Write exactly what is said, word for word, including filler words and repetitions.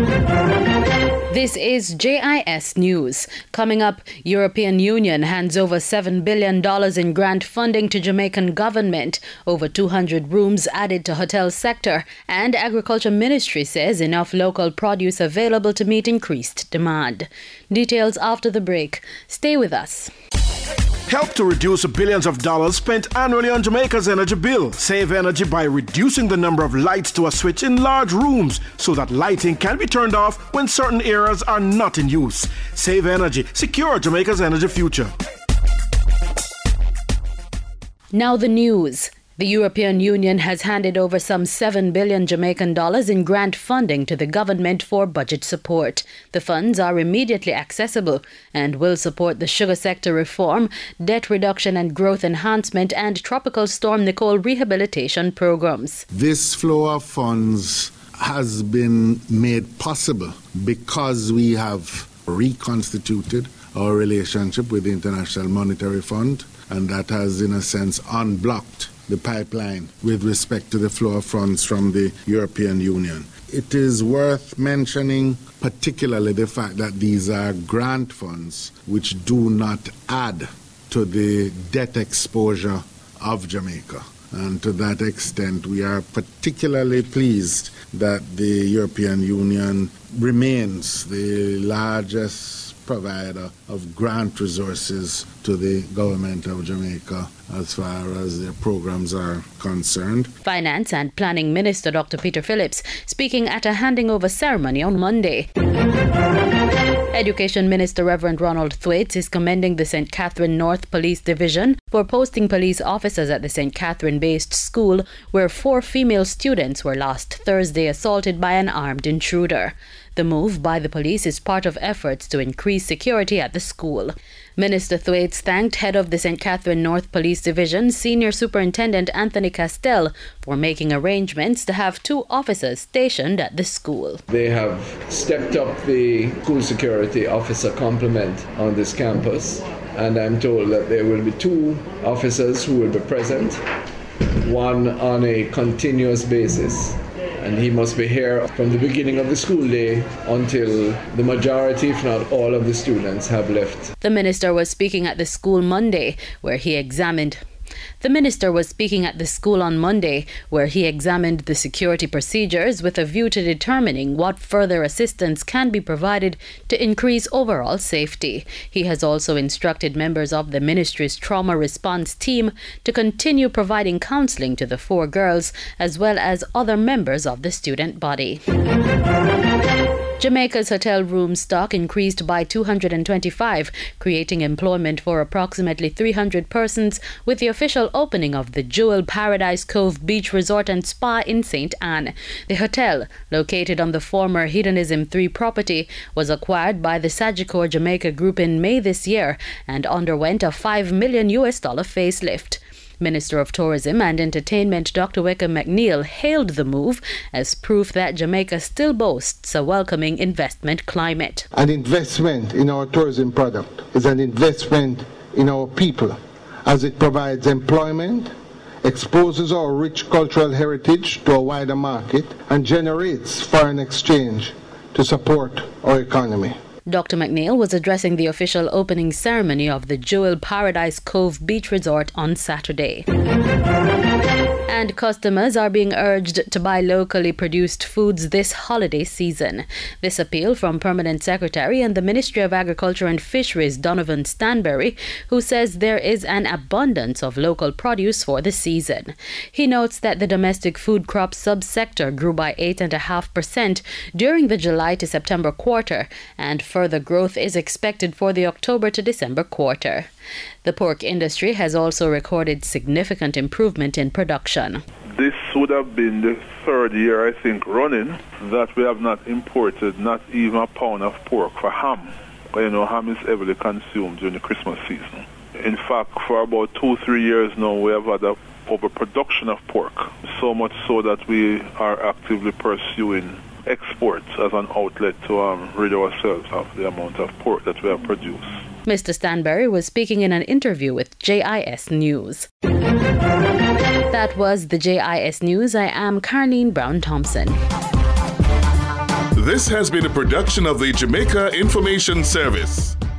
This is J I S News. Coming up, European Union hands over seven billion dollars in grant funding to Jamaican government, over two hundred rooms added to hotel sector, and Agriculture Ministry says enough local produce available to meet increased demand. Details after the break. Stay with us. Help to reduce the billions of dollars spent annually on Jamaica's energy bill. Save energy by reducing the number of lights to a switch in large rooms so that lighting can be turned off when certain areas are not in use. Save energy. Secure Jamaica's energy future. Now the news. The European Union has handed over some seven billion Jamaican dollars in grant funding to the government for budget support. The funds are immediately accessible and will support the sugar sector reform, debt reduction and growth enhancement, and Tropical Storm Nicole rehabilitation programs. This flow of funds has been made possible because we have reconstituted our relationship with the International Monetary Fund, and that has, in a sense, unblocked the pipeline with respect to the flow of funds from the European Union. It is worth mentioning particularly the fact that these are grant funds which do not add to the debt exposure of Jamaica. And to that extent, we are particularly pleased that the European Union remains the largest provider of grant resources to the government of Jamaica as far as their programs are concerned. Finance and Planning Minister Doctor Peter Phillips speaking at a handing over ceremony on Monday. Education Minister Reverend Ronald Thwaites is commending the Saint Catherine North Police Division for posting police officers at the Saint Catherine-based school where four female students were last Thursday assaulted by an armed intruder. The move by the police is part of efforts to increase security at the school. Minister Thwaites thanked head of the Saint Catherine North Police Division, Senior Superintendent Anthony Castell, for making arrangements to have two officers stationed at the school. They have stepped up the school security officer complement on this campus, and I'm told that there will be two officers who will be present, one on a continuous basis. And he must be here from the beginning of the school day until the majority, if not all, of the students have left. The minister was speaking at the school Monday, where he examined The minister was speaking at the school on Monday, where he examined the security procedures with a view to determining what further assistance can be provided to increase overall safety. He has also instructed members of the ministry's trauma response team to continue providing counseling to the four girls, as well as other members of the student body. Jamaica's hotel room stock increased by two hundred twenty-five, creating employment for approximately three hundred persons with the official opening of the Jewel Paradise Cove Beach Resort and Spa in Saint Anne. The hotel, located on the former Hedonism three property, was acquired by the Sagicor Jamaica Group in May this year and underwent a five million U S dollar facelift. Minister of Tourism and Entertainment Doctor Wickham McNeil hailed the move as proof that Jamaica still boasts a welcoming investment climate. An investment in our tourism product is an investment in our people, as it provides employment, exposes our rich cultural heritage to a wider market, and generates foreign exchange to support our economy. Doctor McNeil was addressing the official opening ceremony of the Jewel Paradise Cove Beach Resort on Saturday. And customers are being urged to buy locally produced foods this holiday season. This appeal from Permanent Secretary in the Ministry of Agriculture and Fisheries, Donovan Stanberry, who says there is an abundance of local produce for the season. He notes that the domestic food crop subsector grew by eight point five percent during the July to September quarter, and further growth is expected for the October to December quarter. The pork industry has also recorded significant improvement in production. This would have been the third year, I think, running that we have not imported not even a pound of pork for ham. You know, ham is heavily consumed during the Christmas season. In fact, for about two, three years now, we have had an overproduction of pork, so much so that we are actively pursuing exports as an outlet to um, rid ourselves of the amount of pork that we have produced. Mister Stanberry was speaking in an interview with J I S News. That was the J I S News. I am Carleen Brown-Thompson. This has been a production of the Jamaica Information Service.